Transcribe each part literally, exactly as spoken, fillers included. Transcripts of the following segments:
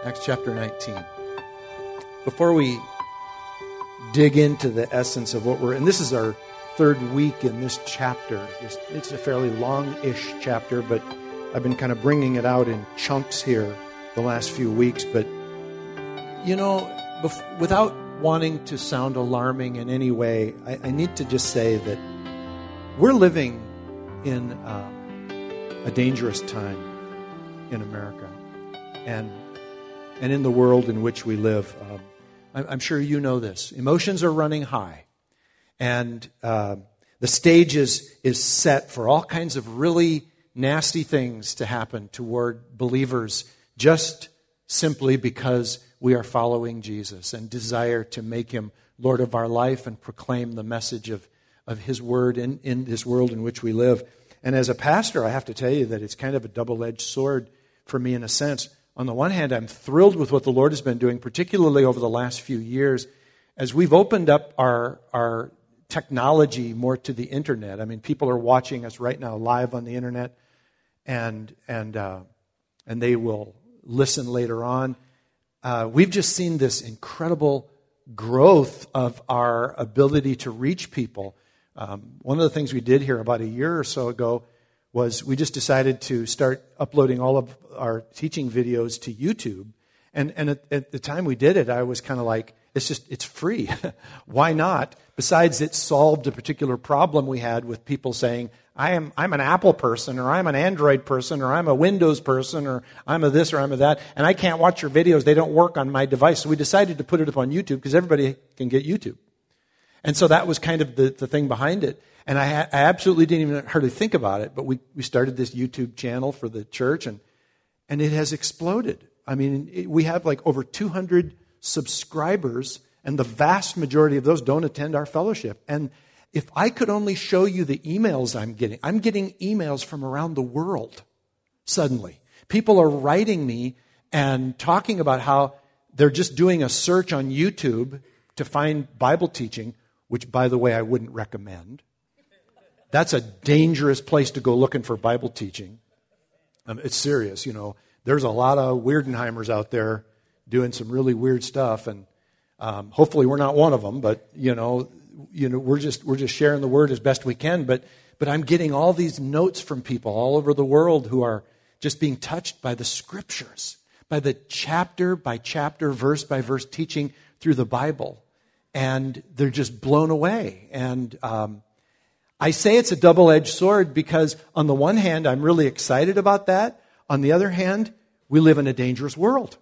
Acts chapter nineteen. Before we dig into the essence of what we're, and this is our third week in this chapter. It's, it's a fairly long-ish chapter, but I've been kind of bringing it out in chunks here the last few weeks. But, you know, bef- without wanting to sound alarming in any way, I, I need to just say that we're living in uh, a dangerous time in America and and in the world in which we live. Um, I'm, I'm sure you know this. Emotions are running high, and uh, the stage is, is set for all kinds of really nasty things to happen toward believers just simply because we are following Jesus and desire to make him Lord of our life and proclaim the message of, of his word in, in this world in which we live. And as a pastor, I have to tell you that it's kind of a double-edged sword for me in a sense. On the one hand, I'm thrilled with what the Lord has been doing, particularly over the last few years, as we've opened up our, our technology more to the internet. I mean, people are watching us right now live on the internet, and and uh, and they will listen later on. Uh, we've just seen this incredible growth of our ability to reach people. Um, one of the things we did here about a year or so ago was we just decided to start uploading all of our teaching videos to YouTube. And, and at, at the time we did it, I was kind of like, it's just, it's free. Why not? Besides, it solved a particular problem we had with people saying, I am, I'm an Apple person, or I'm an Android person, or I'm a Windows person, or I'm a this, or I'm a that, and I can't watch your videos. They don't work on my device. So we decided to put it up on YouTube because everybody can get YouTube. And so that was kind of the, the thing behind it. And I, I absolutely didn't even hardly think about it, but we, we started this YouTube channel for the church, and and it has exploded. I mean, it, we have like over two hundred subscribers, and the vast majority of those don't attend our fellowship. And if I could only show you the emails I'm getting, I'm getting emails from around the world suddenly. People are writing me and talking about how they're just doing a search on YouTube to find Bible teaching, which, by the way, I wouldn't recommend. That's a dangerous place to go looking for Bible teaching. Um, it's serious, you know. There's a lot of Weirdenheimers out there doing some really weird stuff, and um, hopefully we're not one of them. But you know, you know, we're just we're just sharing the word as best we can. But but I'm getting all these notes from people all over the world who are just being touched by the Scriptures, by the chapter by chapter, verse by verse teaching through the Bible, and they're just blown away. And um, I say it's a double-edged sword because on the one hand, I'm really excited about that. On the other hand, we live in a dangerous world.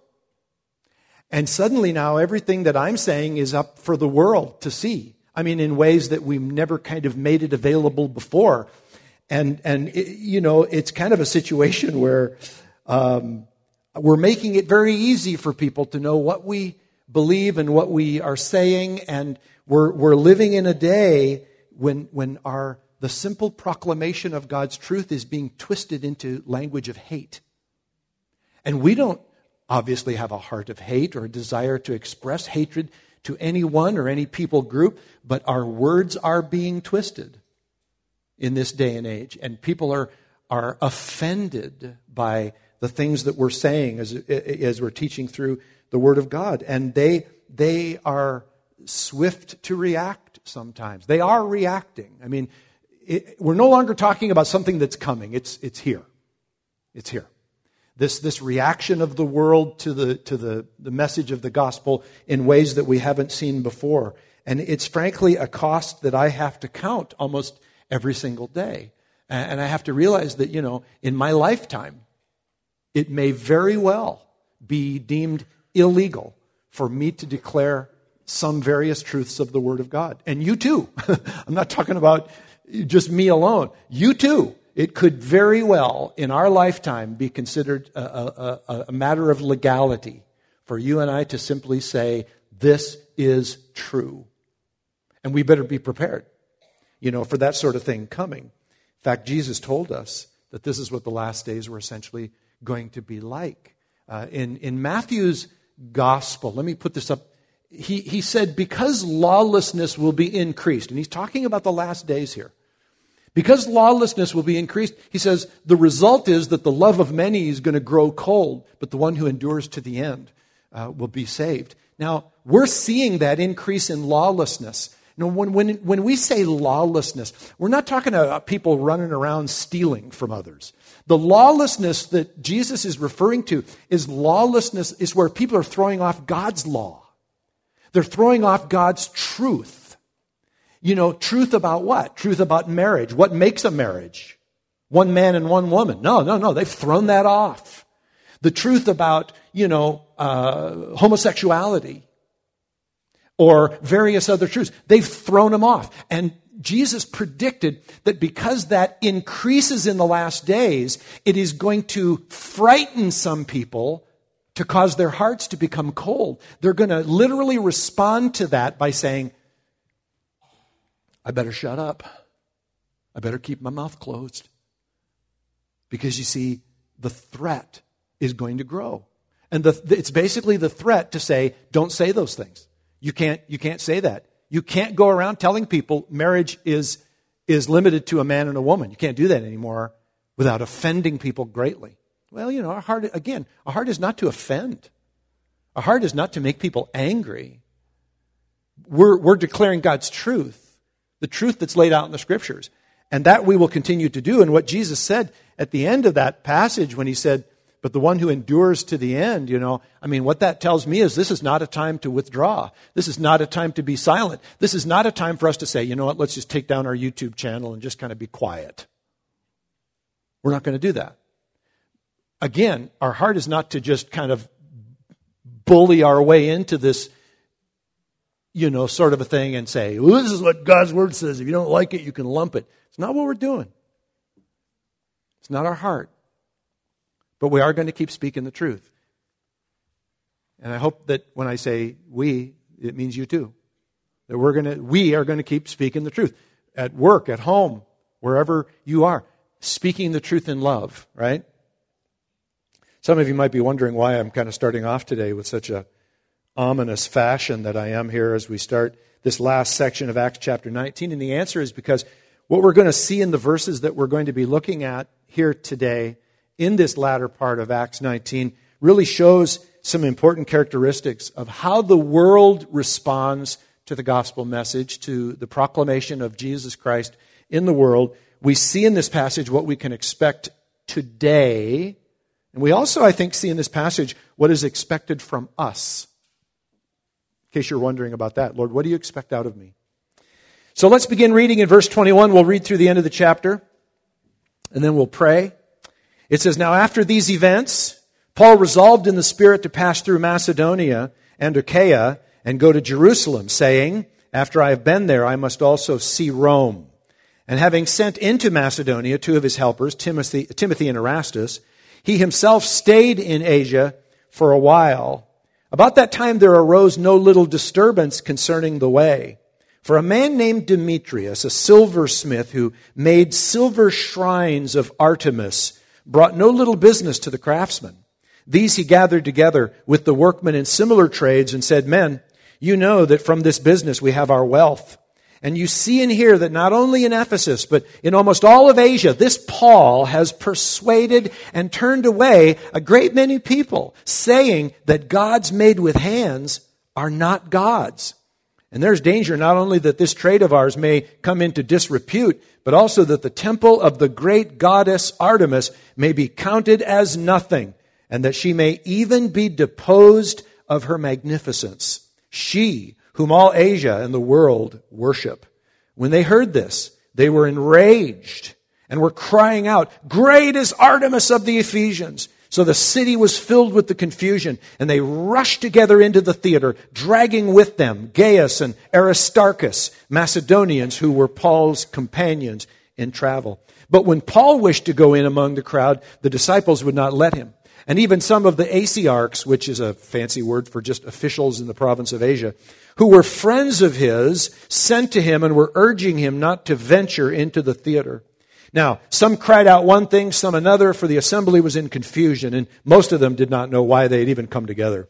And suddenly now everything that I'm saying is up for the world to see. I mean, in ways that we've never kind of made it available before. And, and it, you know, it's kind of a situation where um, we're making it very easy for people to know what we believe and what we are saying. And we're, we're living in a day when when our the simple proclamation of God's truth is being twisted into language of hate. And we don't obviously have a heart of hate or a desire to express hatred to anyone or any people group, but our words are being twisted in this day and age. And people are are offended by the things that we're saying as as we're teaching through the Word of God. And they they are swift to react sometimes. They are reacting. I mean, it, we're no longer talking about something that's coming. It's it's here. It's here. This this reaction of the world to the to the, the message of the gospel in ways that we haven't seen before. And it's frankly a cost that I have to count almost every single day. And I have to realize that, you know, in my lifetime, it may very well be deemed illegal for me to declare some various truths of the Word of God. And you too. I'm not talking about just me alone. You too. It could very well, in our lifetime, be considered a, a, a matter of legality for you and I to simply say, this is true. And we better be prepared, you know, for that sort of thing coming. In fact, Jesus told us that this is what the last days were essentially going to be like. Uh, in, in Matthew's gospel, let me put this up. He, he said, because lawlessness will be increased, and he's talking about the last days here. Because lawlessness will be increased, he says, the result is that the love of many is going to grow cold, but the one who endures to the end uh, will be saved. Now, we're seeing that increase in lawlessness. You know, when, when, when we say lawlessness, we're not talking about people running around stealing from others. The lawlessness that Jesus is referring to is lawlessness is where people are throwing off God's law. They're throwing off God's truth. You know, truth about what? Truth about marriage. What makes a marriage? One man and one woman. No, no, no. They've thrown that off. The truth about, you know, uh, homosexuality or various other truths. They've thrown them off. And Jesus predicted that because that increases in the last days, it is going to frighten some people to cause their hearts to become cold. They're going to literally respond to that by saying, I better shut up. I better keep my mouth closed. Because you see, the threat is going to grow. And the, it's basically the threat to say, don't say those things. You can't, you can't say that. You can't go around telling people marriage is, is limited to a man and a woman. You can't do that anymore without offending people greatly. Well, you know, our heart, again, our heart is not to offend. Our heart is not to make people angry. We're, we're declaring God's truth. The truth that's laid out in the Scriptures. And that we will continue to do. And what Jesus said at the end of that passage when he said, but the one who endures to the end, you know, I mean, what that tells me is this is not a time to withdraw. This is not a time to be silent. This is not a time for us to say, you know what, let's just take down our YouTube channel and just kind of be quiet. We're not going to do that. Again, our heart is not to just kind of bully our way into this, you know, sort of a thing and say, well, this is what God's Word says. If you don't like it, you can lump it. It's not what we're doing. It's not our heart. But we are going to keep speaking the truth. And I hope that when I say we, it means you too. That we're going to, we are going to keep speaking the truth. At work, at home, wherever you are. Speaking the truth in love, right? Some of you might be wondering why I'm kind of starting off today with such a ominous fashion that I am here as we start this last section of Acts chapter nineteen. And the answer is because what we're going to see in the verses that we're going to be looking at here today in this latter part of Acts nineteen really shows some important characteristics of how the world responds to the gospel message, to the proclamation of Jesus Christ in the world. We see in this passage what we can expect today. And we also, I think, see in this passage what is expected from us. In case you're wondering about that. Lord, what do you expect out of me? So let's begin reading in verse twenty-one. We'll read through the end of the chapter, and then we'll pray. It says, now after these events, Paul resolved in the Spirit to pass through Macedonia and Achaia and go to Jerusalem, saying, after I have been there, I must also see Rome. And having sent into Macedonia two of his helpers, Timothy, Timothy and Erastus, he himself stayed in Asia for a while. About that time there arose no little disturbance concerning the way. For a man named Demetrius, a silversmith who made silver shrines of Artemis, brought no little business to the craftsmen. These he gathered together with the workmen in similar trades and said, men, you know that from this business we have our wealth. And you see and hear that not only in Ephesus, but in almost all of Asia, this Paul has persuaded and turned away a great many people, saying that gods made with hands are not gods. And there's danger not only that this trade of ours may come into disrepute, but also that the temple of the great goddess Artemis may be counted as nothing, and that she may even be deposed of her magnificence. She, whom all Asia and the world worship. When they heard this, they were enraged and were crying out, great is Artemis of the Ephesians. So the city was filled with the confusion, and they rushed together into the theater, dragging with them Gaius and Aristarchus, Macedonians who were Paul's companions in travel. But when Paul wished to go in among the crowd, the disciples would not let him. And even some of the Asiarchs, which is a fancy word for just officials in the province of Asia, who were friends of his, sent to him and were urging him not to venture into the theater. Now, some cried out one thing, some another, for the assembly was in confusion, and most of them did not know why they had even come together.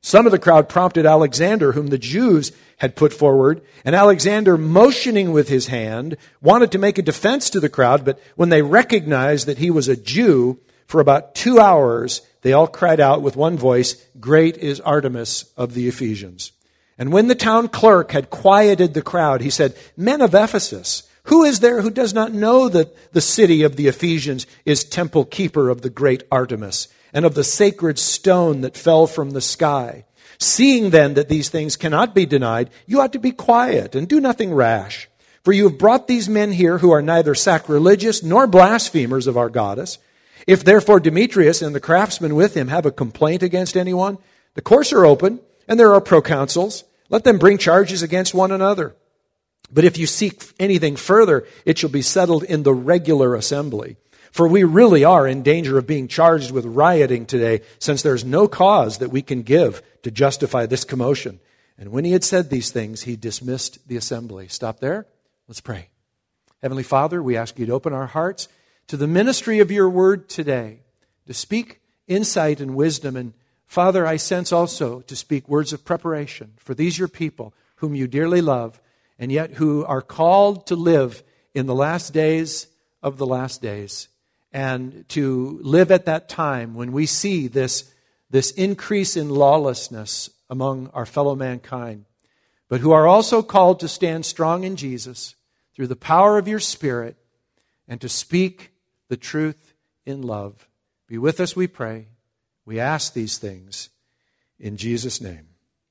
Some of the crowd prompted Alexander, whom the Jews had put forward, and Alexander, motioning with his hand, wanted to make a defense to the crowd, but when they recognized that he was a Jew, for about two hours, they all cried out with one voice, "Great is Artemis of the Ephesians." And when the town clerk had quieted the crowd, he said, "Men of Ephesus, who is there who does not know that the city of the Ephesians is temple keeper of the great Artemis, and of the sacred stone that fell from the sky? Seeing then that these things cannot be denied, you ought to be quiet and do nothing rash. For you have brought these men here who are neither sacrilegious nor blasphemers of our goddess. If therefore Demetrius and the craftsmen with him have a complaint against anyone, the courts are open, and there are proconsuls. Let them bring charges against one another. But if you seek anything further, it shall be settled in the regular assembly. For we really are in danger of being charged with rioting today, since there's no cause that we can give to justify this commotion." And when he had said these things, he dismissed the assembly. Stop there. Let's pray. Heavenly Father, we ask you to open our hearts to the ministry of your word today, to speak insight and wisdom. And Father, I sense also to speak words of preparation for these your people whom you dearly love, and yet who are called to live in the last days of the last days, and to live at that time when we see this, this increase in lawlessness among our fellow mankind, but who are also called to stand strong in Jesus through the power of your Spirit and to speak the truth in love. Be with us, we pray. We ask these things in Jesus' name.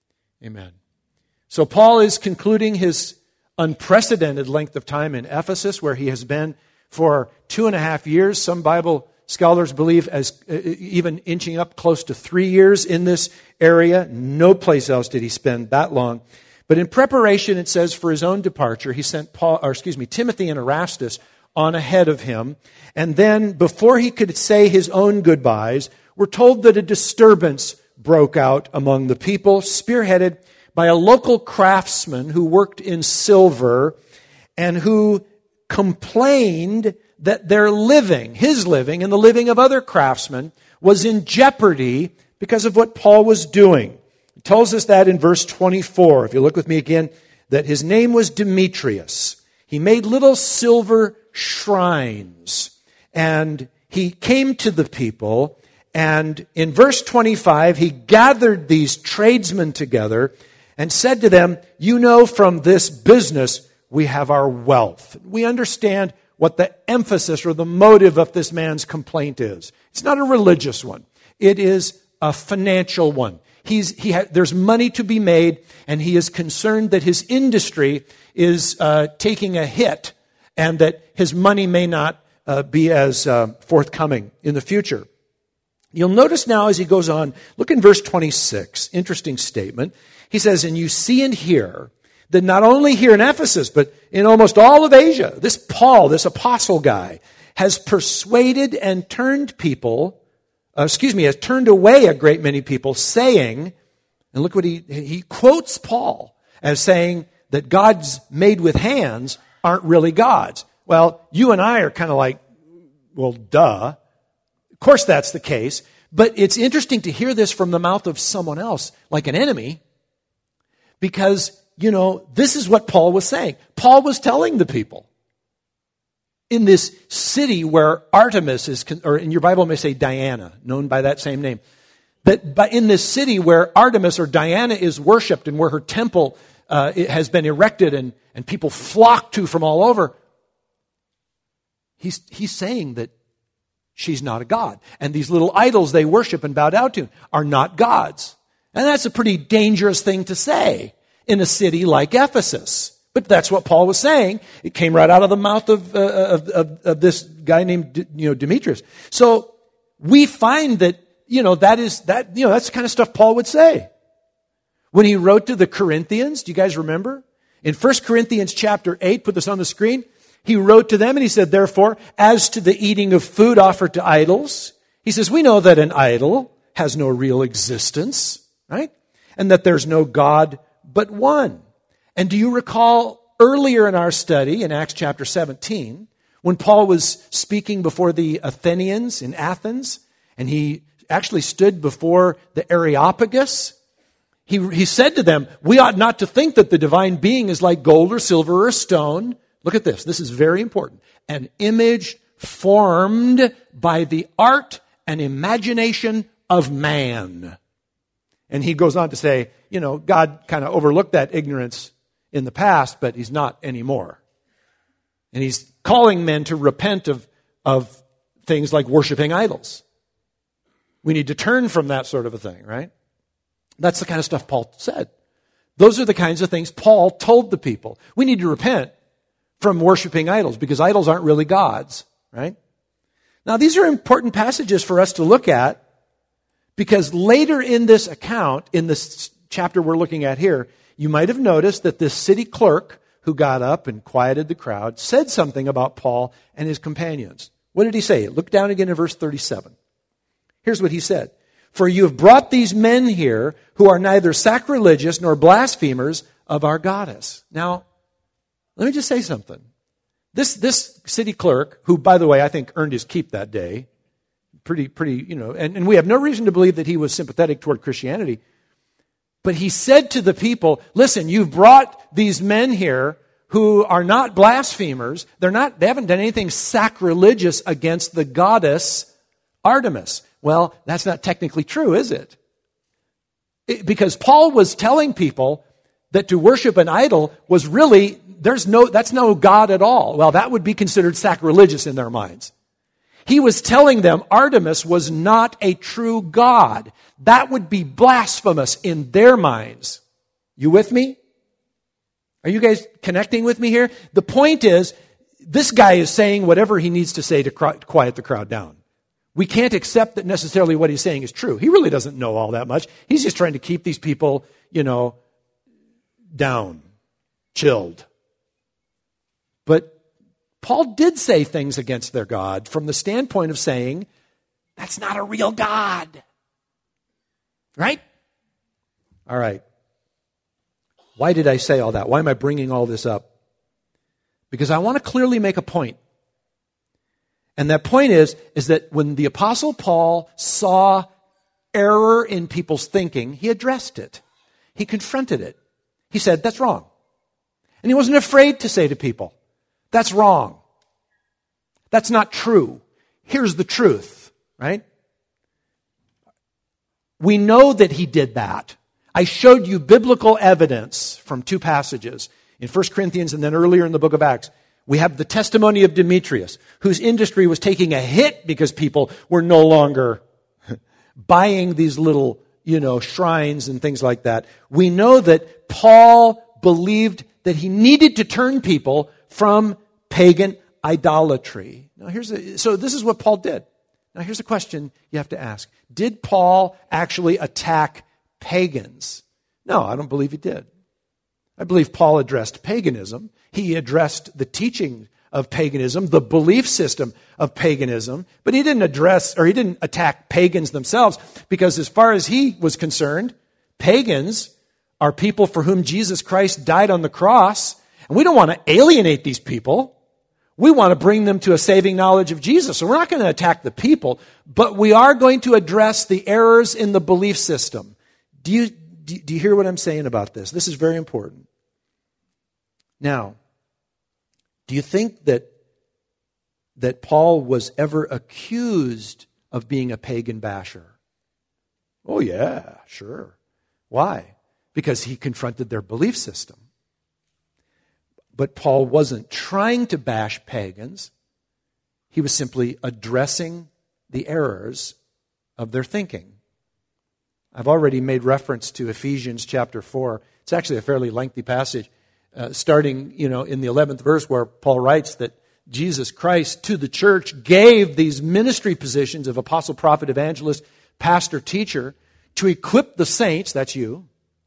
Amen. So Paul is concluding his unprecedented length of time in Ephesus, where he has been for two and a half years. Some Bible scholars believe as uh, even inching up close to three years in this area. No place else did he spend that long. But in preparation, it says, for his own departure, he sent Paul, or excuse me, Timothy and Erastus on ahead of him. And then, before he could say his own goodbyes, we're told that a disturbance broke out among the people, spearheaded by a local craftsman who worked in silver and who complained that their living, his living, and the living of other craftsmen was in jeopardy because of what Paul was doing. It tells us that in verse twenty-four. If you look with me again, that his name was Demetrius. He made little silver shrines, and he came to the people, and in verse twenty-five, he gathered these tradesmen together and said to them, "You know, from this business we have our wealth." We understand what the emphasis or the motive of this man's complaint is. It's not a religious one. It is a financial one. He's, he ha- there's money to be made, and he is concerned that his industry is uh, taking a hit and that his money may not uh, be as uh, forthcoming in the future. You'll notice now as he goes on, look in verse twenty-six, interesting statement. He says, "And you see and hear that not only here in Ephesus, but in almost all of Asia, this Paul, this apostle guy, has persuaded and turned people, uh, excuse me, has turned away a great many people, saying," and look what he, he quotes Paul as saying that gods made with hands aren't really gods. Well, you and I are kind of like, well, duh. Of course that's the case, but it's interesting to hear this from the mouth of someone else, like an enemy, because you know, this is what Paul was saying. Paul was telling the people in this city where Artemis is, or in your Bible it may say Diana, known by that same name, that in this city where Artemis or Diana is worshipped and where her temple uh, it has been erected and, and people flock to from all over, he's, he's saying that she's not a god. And these little idols they worship and bow down to are not gods. And that's a pretty dangerous thing to say in a city like Ephesus. But that's what Paul was saying. It came right out of the mouth of, uh, of, of, of this guy named, you know, Demetrius. So we find that, you know, that is, that, you know, that's the kind of stuff Paul would say. When he wrote to the Corinthians, do you guys remember? In First Corinthians chapter eight, put this on the screen, he wrote to them and he said, "Therefore, as to the eating of food offered to idols," he says, "we know that an idol has no real existence," right? "And that there's no God but one." And do you recall earlier in our study in Acts chapter seventeen, when Paul was speaking before the Athenians in Athens, and he actually stood before the Areopagus, He, he said to them, we ought not to think that the divine being is like gold or silver or stone. Look at this. This is very important. An image formed by the art and imagination of man. And he goes on to say, you know, God kind of overlooked that ignorance in the past, but he's not anymore. And he's calling men to repent of, of things like worshiping idols. We need to turn from that sort of a thing, right? That's the kind of stuff Paul said. Those are the kinds of things Paul told the people. We need to repent from worshiping idols because idols aren't really gods, right? Now, these are important passages for us to look at because later in this account, in this chapter we're looking at here, you might have noticed that this city clerk who got up and quieted the crowd said something about Paul and his companions. What did he say? Look down again in verse thirty-seven. Here's what he said. For you have brought these men here who are neither sacrilegious nor blasphemers of our goddess. Now, let me just say something. This, this city clerk, who, by the way, I think earned his keep that day, pretty, pretty, you know, and, and we have no reason to believe that he was sympathetic toward Christianity. But he said to the people, listen, you've brought these men here who are not blasphemers. They're not, they haven't done anything sacrilegious against the goddess Artemis. Well, that's not technically true, is it? it? Because Paul was telling people that to worship an idol was really, there's no, that's no God at all. Well, that would be considered sacrilegious in their minds. He was telling them Artemis was not a true God. That would be blasphemous in their minds. You with me? Are you guys connecting with me here? The point is, this guy is saying whatever he needs to say to quiet the crowd down. We can't accept that necessarily what he's saying is true. He really doesn't know all that much. He's just trying to keep these people, you know, down, chilled. But Paul did say things against their God from the standpoint of saying, that's not a real God. Right? All right. Why did I say all that? Why am I bringing all this up? Because I want to clearly make a point. And that point is, is that when the Apostle Paul saw error in people's thinking, he addressed it. He confronted it. He said, that's wrong. And he wasn't afraid to say to people, that's wrong. That's not true. Here's the truth, right? We know that he did that. I showed you biblical evidence from two passages in First Corinthians and then earlier in the book of Acts. We have the testimony of Demetrius, whose industry was taking a hit because people were no longer buying these little, you know, shrines and things like that. We know that Paul believed that he needed to turn people from pagan idolatry. Now here's a, so this is what Paul did. Now here's a question you have to ask. Did Paul actually attack pagans? No, I don't believe he did. I believe Paul addressed paganism. He addressed the teaching of paganism, the belief system of paganism, but he didn't address, or he didn't attack pagans themselves, because as far as he was concerned, pagans are people for whom Jesus Christ died on the cross, and we don't want to alienate these people. We want to bring them to a saving knowledge of Jesus. So we're not going to attack the people, but we are going to address the errors in the belief system. Do you, do you hear what I'm saying about this? This is very important. Now, do you think that, that Paul was ever accused of being a pagan basher? Oh, yeah, sure. Why? Because he confronted their belief system. But Paul wasn't trying to bash pagans. He was simply addressing the errors of their thinking. I've already made reference to Ephesians chapter four. It's actually a fairly lengthy passage. Uh, starting, you know, in the eleventh verse where Paul writes that Jesus Christ to the church gave these ministry positions of apostle, prophet, evangelist, pastor, teacher to equip the saints, that's you,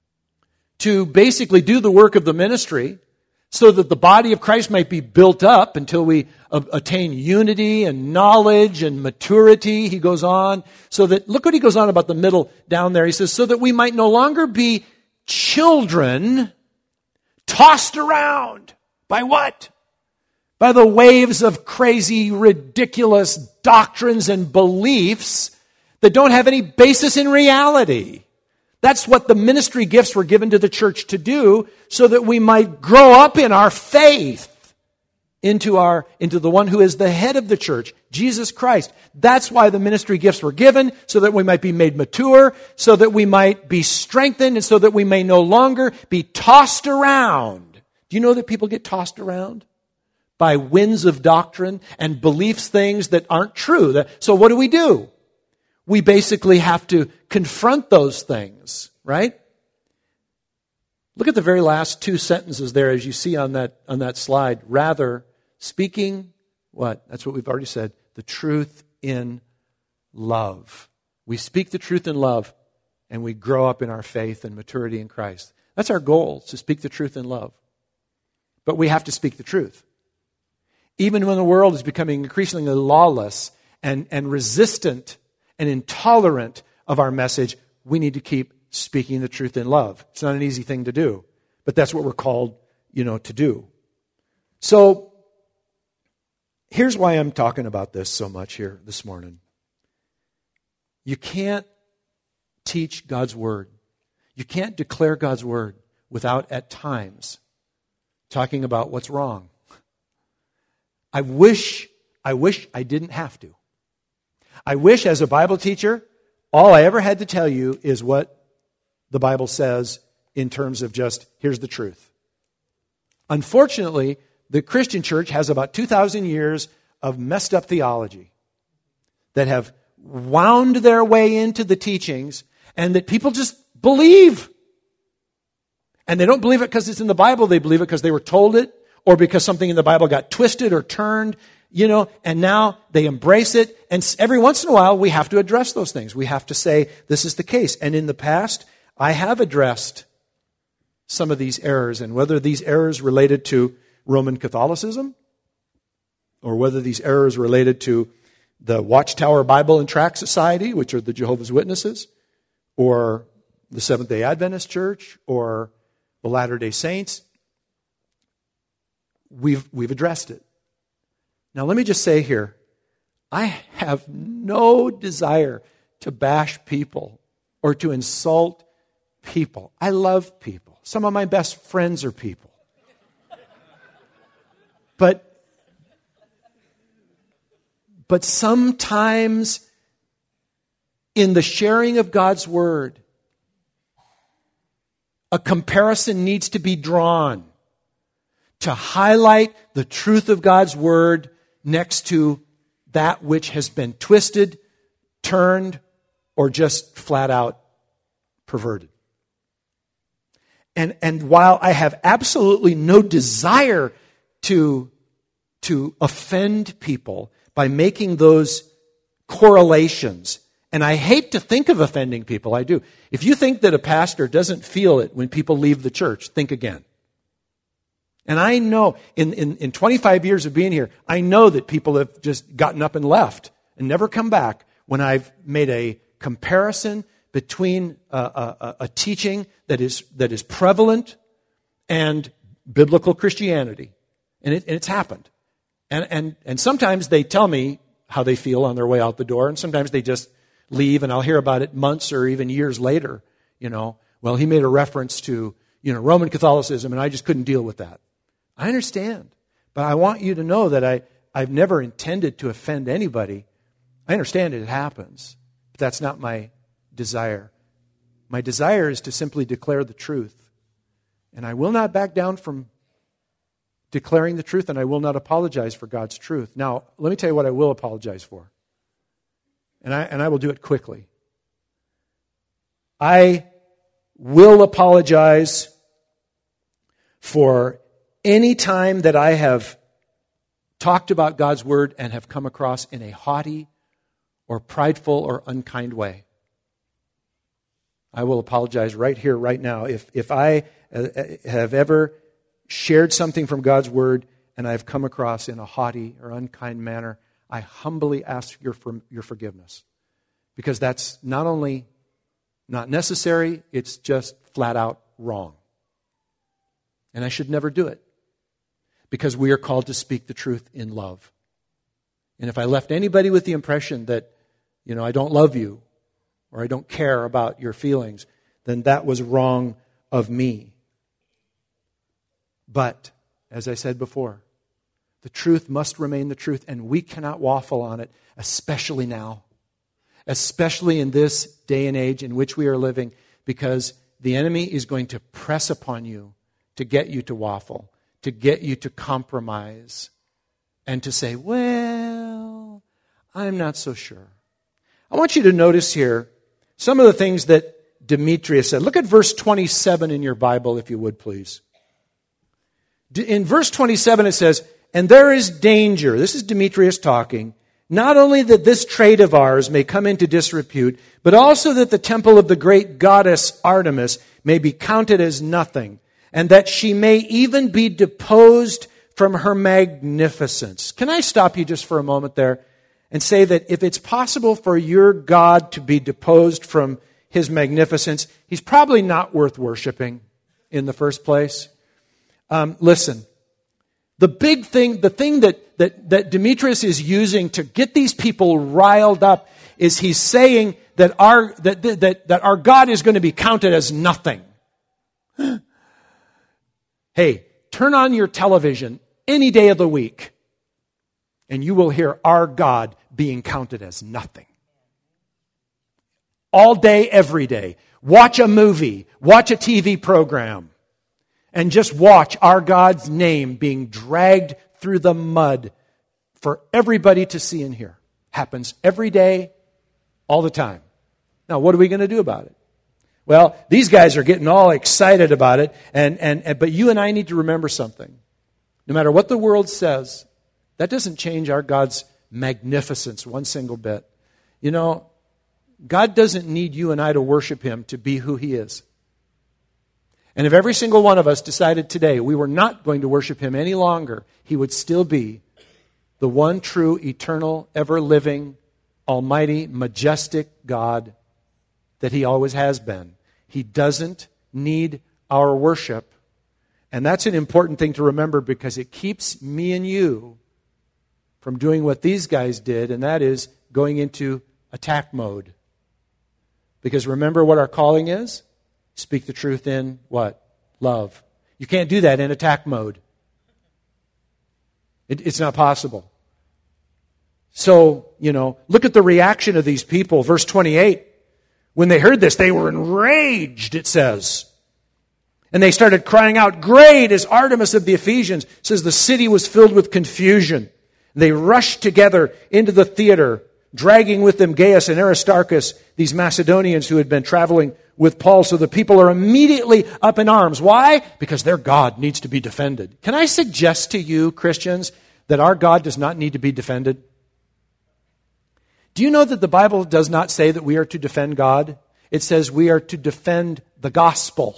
to basically do the work of the ministry so that the body of Christ might be built up until we a- attain unity and knowledge and maturity, he goes on. So that, look what he goes on about the middle down there. He says, so that we might no longer be children tossed around by what? By the waves of crazy, ridiculous doctrines and beliefs that don't have any basis in reality. That's what the ministry gifts were given to the church to do, so that we might grow up in our faith into our into the one who is the head of the church, Jesus Christ. That's why the ministry gifts were given, so that we might be made mature, so that we might be strengthened, and so that we may no longer be tossed around. Do you know that people get tossed around by winds of doctrine and beliefs, things that aren't true? So what do we do? We basically have to confront those things, right? Look at the very last two sentences there, as you see on that on that slide. Rather, speaking, what? That's what we've already said. The truth in love. We speak the truth in love, and we grow up in our faith and maturity in Christ. That's our goal, to speak the truth in love. But we have to speak the truth. Even when the world is becoming increasingly lawless and, and resistant and intolerant of our message, we need to keep speaking the truth in love. It's not an easy thing to do, but that's what we're called, you know, to do. So, here's why I'm talking about this so much here this morning. You can't teach God's Word. You can't declare God's Word without, at times, talking about what's wrong. I wish, I wish I didn't have to. I wish, as a Bible teacher, all I ever had to tell you is what the Bible says in terms of just, here's the truth. Unfortunately, the Christian church has about two thousand years of messed up theology that have wound their way into the teachings and that people just believe. And they don't believe it because it's in the Bible. They believe it because they were told it, or because something in the Bible got twisted or turned, you know, and now they embrace it. And every once in a while, we have to address those things. We have to say, this is the case. And in the past, I have addressed some of these errors, and whether these errors related to Roman Catholicism, or whether these errors related to the Watchtower Bible and Tract Society, which are the Jehovah's Witnesses, or the Seventh-day Adventist Church, or the Latter-day Saints, we've, we've addressed it. Now, let me just say here, I have no desire to bash people or to insult people. I love people. Some of my best friends are people. But But sometimes in the sharing of God's Word, a comparison needs to be drawn to highlight the truth of God's Word next to that which has been twisted, turned, or just flat out perverted. And, and while I have absolutely no desire to, to offend people by making those correlations, and I hate to think of offending people, I do. If you think that a pastor doesn't feel it when people leave the church, think again. And I know, in, in, in twenty-five years of being here, I know that people have just gotten up and left and never come back when I've made a comparison between a, a, a teaching that is that is prevalent and biblical Christianity. And, it, and it's happened. And, and, and sometimes they tell me how they feel on their way out the door, and sometimes they just leave, and I'll hear about it months or even years later. You know, well, he made a reference to, you know, Roman Catholicism, and I just couldn't deal with that. I understand. But I want you to know that I, I've never intended to offend anybody. I understand it happens, but that's not my desire. My desire is to simply declare the truth. And I will not back down from declaring the truth, and I will not apologize for God's truth. Now, let me tell you what I will apologize for. And I, and I will do it quickly. I will apologize for any time that I have talked about God's Word and have come across in a haughty or prideful or unkind way. I will apologize right here, right now. If, if I uh, have ever shared something from God's Word and I've come across in a haughty or unkind manner, I humbly ask your, for, your forgiveness. Because that's not only not necessary, it's just flat out wrong. And I should never do it. Because we are called to speak the truth in love. And if I left anybody with the impression that, you know, I don't love you or I don't care about your feelings, then that was wrong of me. But, as I said before, the truth must remain the truth, and we cannot waffle on it, especially now. Especially in this day and age in which we are living, because the enemy is going to press upon you to get you to waffle, to get you to compromise, and to say, well, I'm not so sure. I want you to notice here some of the things that Demetrius said. Look at verse twenty-seven in your Bible, if you would, please. In verse twenty-seven it says, and there is danger, this is Demetrius talking, not only that this trade of ours may come into disrepute, but also that the temple of the great goddess Artemis may be counted as nothing, and that she may even be deposed from her magnificence. Can I stop you just for a moment there and say that if it's possible for your God to be deposed from his magnificence, he's probably not worth worshiping in the first place? Um, listen, the big thing, the thing that That, that Demetrius is using to get these people riled up is he's saying that our, that, that, that our God is going to be counted as nothing. Hey, turn on your television any day of the week and you will hear our God being counted as nothing. All day, every day. Watch a movie, watch a T V program, and just watch our God's name being dragged through the mud for everybody to see and hear. Happens every day, all the time. Now, what are we going to do about it? Well, these guys are getting all excited about it, and, and, and but you and I need to remember something. No matter what the world says, that doesn't change our God's magnificence one single bit. You know, God doesn't need you and I to worship him to be who he is. And if every single one of us decided today we were not going to worship him any longer, he would still be the one true, eternal, ever-living, almighty, majestic God that he always has been. He doesn't need our worship. And that's an important thing to remember because it keeps me and you from doing what these guys did, and that is going into attack mode. Because remember what our calling is? Speak the truth in what? Love. You can't do that in attack mode. It, it's not possible. So, you know, look at the reaction of these people. Verse twenty-eight. When they heard this, they were enraged, it says. And they started crying out, "Great is Artemis of the Ephesians." It says the city was filled with confusion. They rushed together into the theater, dragging with them Gaius and Aristarchus, these Macedonians who had been traveling with Paul. So the people are immediately up in arms. Why? Because their God needs to be defended. Can I suggest to you, Christians, that our God does not need to be defended? Do you know that the Bible does not say that we are to defend God? It says we are to defend the gospel.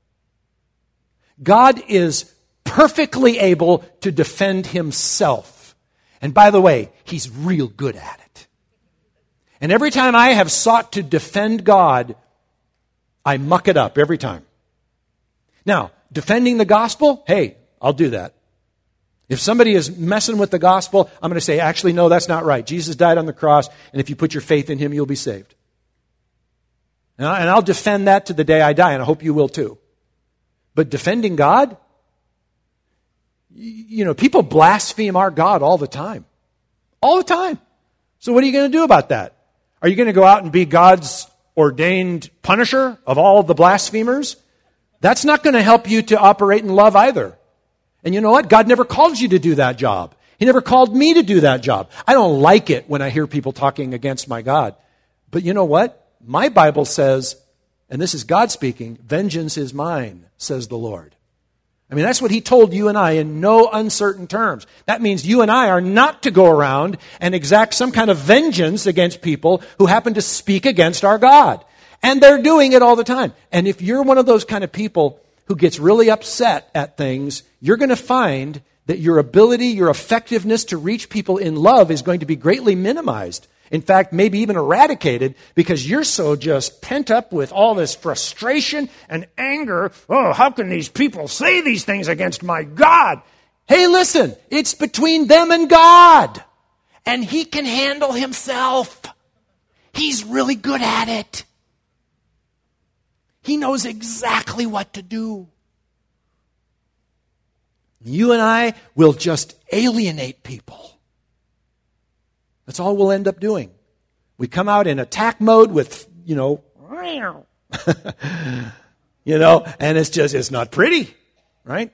God is perfectly able to defend himself. And by the way, he's real good at it. And every time I have sought to defend God, I muck it up every time. Now, defending the gospel, hey, I'll do that. If somebody is messing with the gospel, I'm going to say, actually, no, that's not right. Jesus died on the cross, and if you put your faith in him, you'll be saved. And I'll defend that to the day I die, and I hope you will too. But defending God, you know, people blaspheme our God all the time. All the time. So what are you going to do about that? Are you going to go out and be God's ordained punisher of all the blasphemers? That's not going to help you to operate in love either. And you know what? God never called you to do that job. He never called me to do that job. I don't like it when I hear people talking against my God. But you know what? My Bible says, and this is God speaking, vengeance is mine, says the Lord. I mean, that's what he told you and I in no uncertain terms. That means you and I are not to go around and exact some kind of vengeance against people who happen to speak against our God. And they're doing it all the time. And if you're one of those kind of people who gets really upset at things, you're going to find that your ability, your effectiveness to reach people in love is going to be greatly minimized. In fact, maybe even eradicated because you're so just pent up with all this frustration and anger. Oh, how can these people say these things against my God? Hey, listen, it's between them and God. And he can handle himself. He's really good at it. He knows exactly what to do. You and I will just alienate people. That's all we'll end up doing. We come out in attack mode with, you know, you know, and it's just, it's not pretty, right?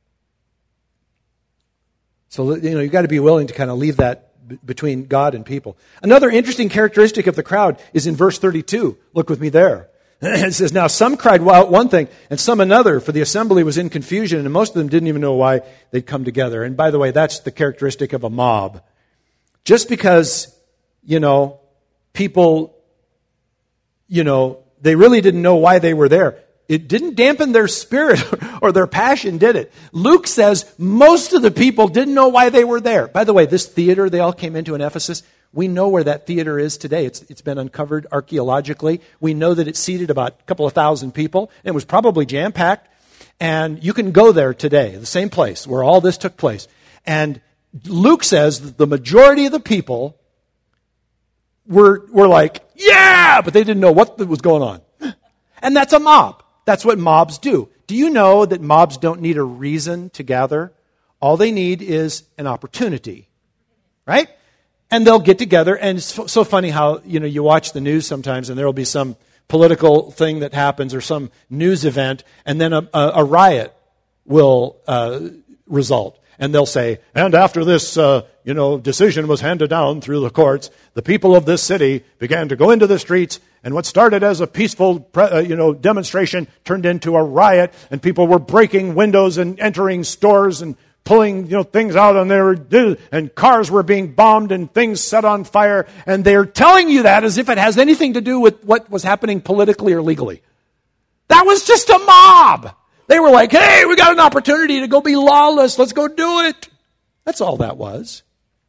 So, you know, you've got to be willing to kind of leave that b- between God and people. Another interesting characteristic of the crowd is in verse thirty-two. Look with me there. It says, now some cried one thing and some another, for the assembly was in confusion, and most of them didn't even know why they'd come together. And by the way, that's the characteristic of a mob. Just because, you know, people, you know, they really didn't know why they were there, it didn't dampen their spirit or their passion, did it? Luke says most of the people didn't know why they were there. By the way, this theater they all came into in Ephesus, we know where that theater is today. It's, it's been uncovered archaeologically. We know that it seated about a couple of thousand people. It was probably jam-packed. And you can go there today, the same place where all this took place. And Luke says that the majority of the people were, were like, yeah, but they didn't know what was going on. And that's a mob. That's what mobs do. Do you know that mobs don't need a reason to gather? All they need is an opportunity, right? And they'll get together, and it's so funny how, you know, you watch the news sometimes, and there will be some political thing that happens or some news event, and then a, a, a riot will uh, result. And they'll say, and after this, uh, you know, decision was handed down through the courts, the people of this city began to go into the streets, and what started as a peaceful, pre- uh, you know, demonstration turned into a riot, and people were breaking windows and entering stores and pulling, you know, things out, and they were, and cars were being bombed and things set on fire, and they're telling you that as if it has anything to do with what was happening politically or legally. That was just a mob. They were like, hey, we got an opportunity to go be lawless. Let's go do it. That's all that was.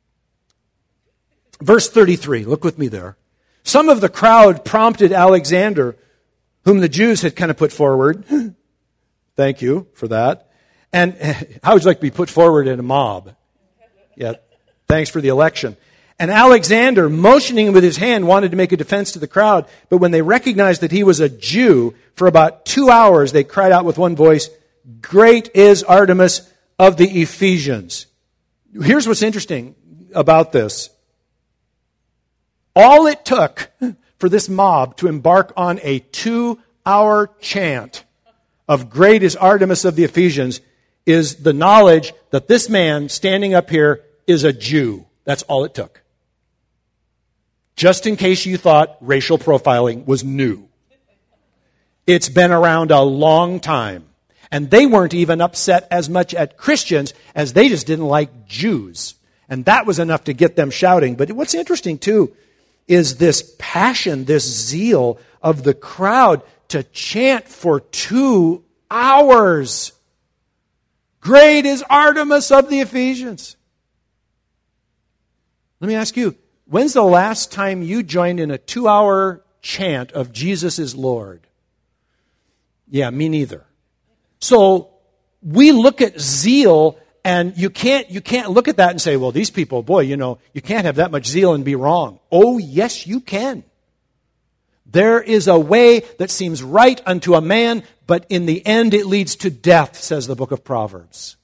Verse thirty-three, look with me there. Some of the crowd prompted Alexander, whom the Jews had kind of put forward. Thank you for that. And how would you like to be put forward in a mob? Yeah, thanks for the election. And Alexander, motioning with his hand, wanted to make a defense to the crowd. But when they recognized that he was a Jew, for about two hours they cried out with one voice, "Great is Artemis of the Ephesians." Here's what's interesting about this. All it took for this mob to embark on a two-hour chant of "Great is Artemis of the Ephesians" is the knowledge that this man standing up here is a Jew. That's all it took. Just in case you thought racial profiling was new. It's been around a long time. And they weren't even upset as much at Christians as they just didn't like Jews. And that was enough to get them shouting. But what's interesting, too, is this passion, this zeal of the crowd to chant for two hours. Great is Artemis of the Ephesians. Let me ask you, when's the last time you joined in a two-hour chant of Jesus is Lord? Yeah, me neither. So we look at zeal, and you can't you can't look at that and say, well, these people, boy, you know, you can't have that much zeal and be wrong. Oh, yes, you can. There is a way that seems right unto a man, but in the end it leads to death, says the book of Proverbs.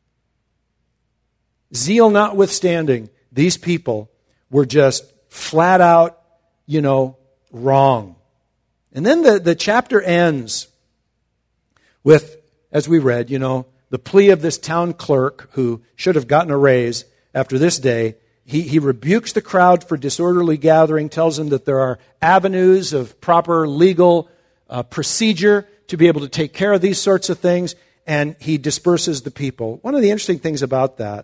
Zeal notwithstanding, these people were just flat out, you know, wrong. And then the, the chapter ends with, as we read, you know, the plea of this town clerk who should have gotten a raise after this day. He, he rebukes the crowd for disorderly gathering, tells them that there are avenues of proper legal uh, procedure to be able to take care of these sorts of things, and he disperses the people. One of the interesting things about that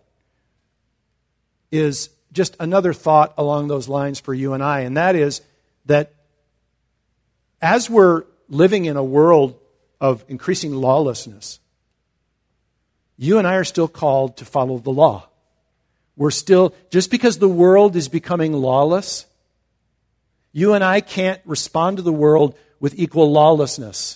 is just another thought along those lines for you and I, and that is that as we're living in a world of increasing lawlessness, you and I are still called to follow the law. We're still, just because the world is becoming lawless, you and I can't respond to the world with equal lawlessness.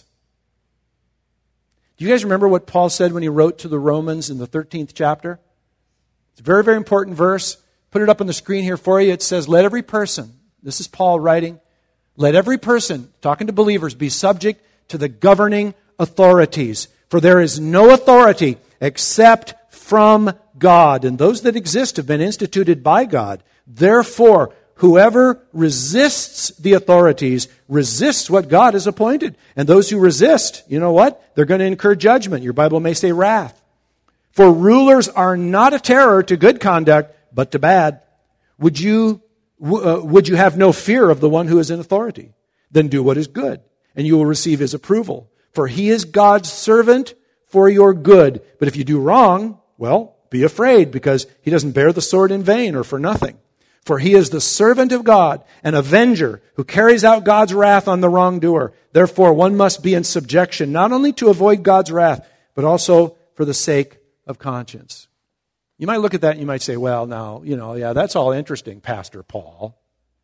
Do you guys remember what Paul said when he wrote to the Romans in the thirteenth chapter? It's a very, very important verse. Put it up on the screen here for you. It says, let every person, this is Paul writing, let every person, talking to believers, be subject to the governing authorities. For there is no authority except from God, and those that exist have been instituted by God. Therefore, whoever resists the authorities resists what God has appointed. And those who resist, you know what? They're going to incur judgment. Your Bible may say wrath. For rulers are not a terror to good conduct, but to bad. Would you, uh, would you have no fear of the one who is in authority? Then do what is good, and you will receive his approval. For he is God's servant for your good. But if you do wrong, well, be afraid, because he doesn't bear the sword in vain or for nothing. For he is the servant of God, an avenger who carries out God's wrath on the wrongdoer. Therefore, one must be in subjection, not only to avoid God's wrath, but also for the sake of conscience. You might look at that and you might say, well, now, you know, yeah, that's all interesting, Pastor Paul.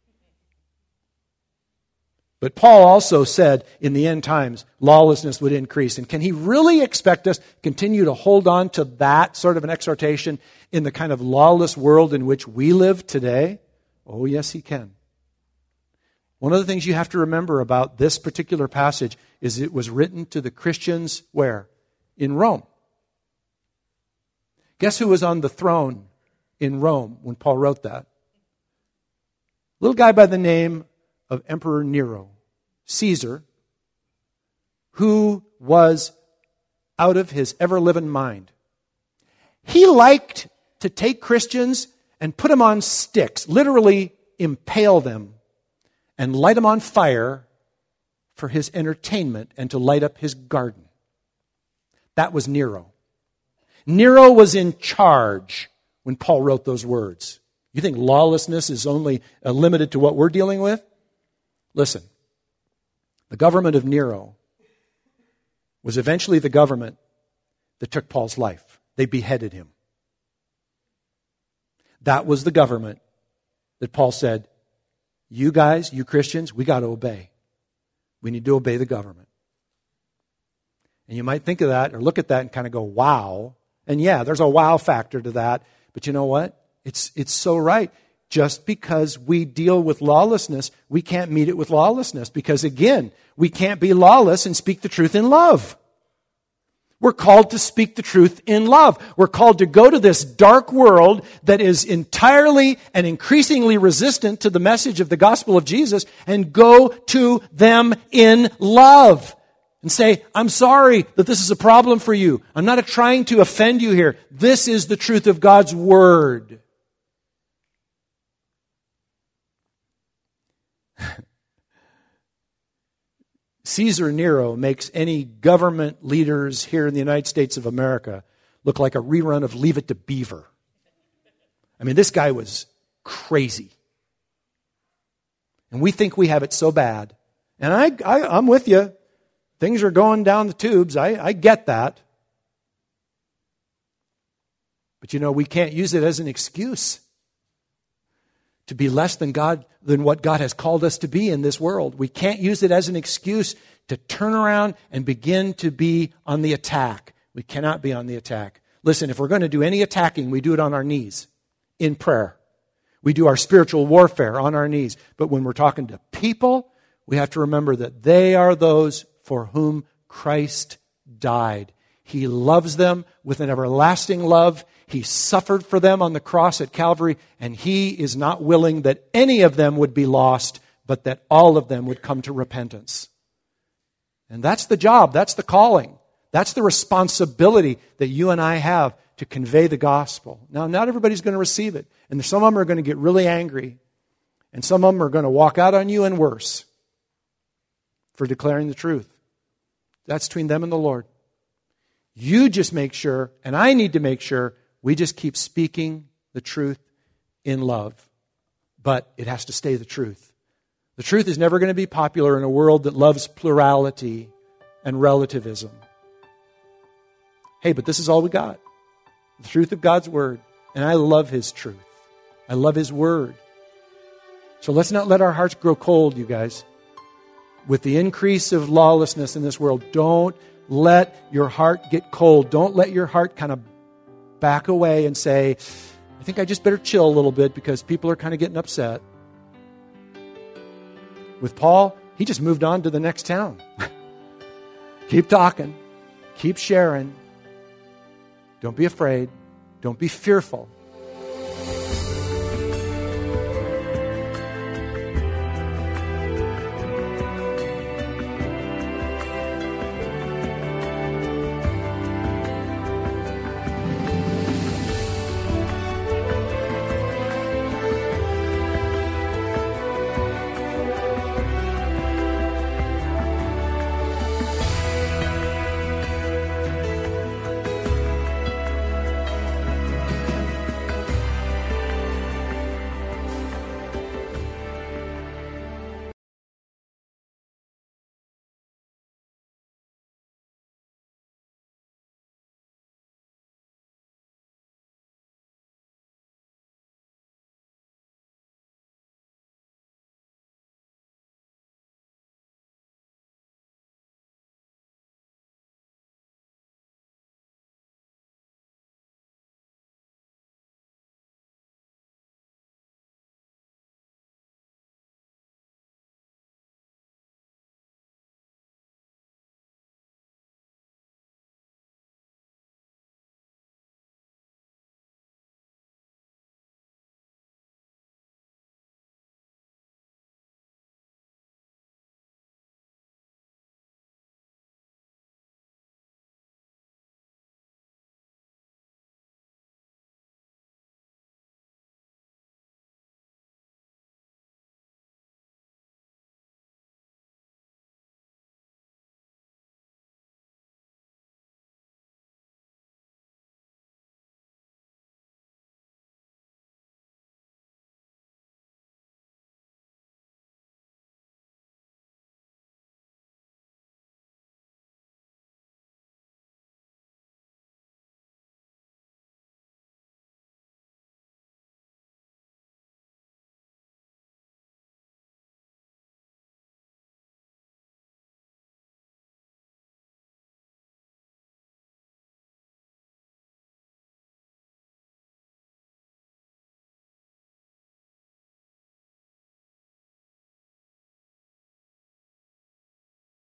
But Paul also said in the end times, lawlessness would increase. And can he really expect us to continue to hold on to that sort of an exhortation in the kind of lawless world in which we live today? Oh, yes, he can. One of the things you have to remember about this particular passage is it was written to the Christians where? In Rome. Guess who was on the throne in Rome when Paul wrote that? A little guy by the name of Emperor Nero, Caesar, who was out of his ever-living mind. He liked to take Christians and put them on sticks, literally impale them, and light them on fire for his entertainment and to light up his garden. That was Nero. Nero was in charge when Paul wrote those words. You think lawlessness is only uh, limited to what we're dealing with? Listen, the government of Nero was eventually the government that took Paul's life. They beheaded him. That was the government that Paul said, you guys, you Christians, we got to obey. We need to obey the government. And you might think of that or look at that and kind of go, wow. And yeah, there's a wow factor to that. But you know what? It's it's so right. Just because we deal with lawlessness, we can't meet it with lawlessness. Because again, we can't be lawless and speak the truth in love. We're called to speak the truth in love. We're called to go to this dark world that is entirely and increasingly resistant to the message of the gospel of Jesus and go to them in love. And say, I'm sorry that this is a problem for you. I'm not trying to offend you here. This is the truth of God's word. Caesar Nero makes any government leaders here in the United States of America look like a rerun of Leave It to Beaver. I mean, this guy was crazy. And we think we have it so bad. And I, I, I'm with you. Things are going down the tubes. I, I get that. But you know, we can't use it as an excuse to be less than God, than what God has called us to be in this world. We can't use it as an excuse to turn around and begin to be on the attack. We cannot be on the attack. Listen, if we're going to do any attacking, we do it on our knees in prayer. We do our spiritual warfare on our knees. But when we're talking to people, we have to remember that they are those for whom Christ died. He loves them with an everlasting love. He suffered for them on the cross at Calvary, and he is not willing that any of them would be lost, but that all of them would come to repentance. And that's the job, that's the calling, that's the responsibility that you and I have to convey the gospel. Now, not everybody's going to receive it, and some of them are going to get really angry, and some of them are going to walk out on you and worse for declaring the truth. That's between them and the Lord. You just make sure, and I need to make sure, we just keep speaking the truth in love. But it has to stay the truth. The truth is never going to be popular in a world that loves plurality and relativism. Hey, but this is all we got. The truth of God's word. And I love his truth. I love his word. So let's not let our hearts grow cold, you guys. With the increase of lawlessness in this world, don't let your heart get cold. Don't let your heart kind of back away and say, I think I just better chill a little bit because people are kind of getting upset. With Paul, he just moved on to the next town. Keep talking. Keep sharing. Don't be afraid. Don't be fearful.